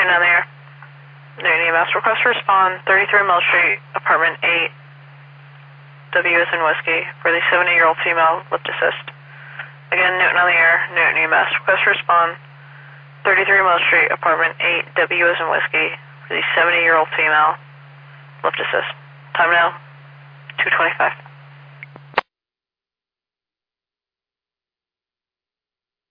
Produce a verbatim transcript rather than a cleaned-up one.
Newton on the air. Newton E M S, request to respond, thirty-three Mill Street, apartment eight, W as in whiskey, for the seventy-year-old female, lift assist. Again, Newton on the air, Newton E M S, request to respond, thirty-three Mill Street, apartment eight, W as in whiskey, for the seventy-year-old female, lift assist. Time now, two twenty-five.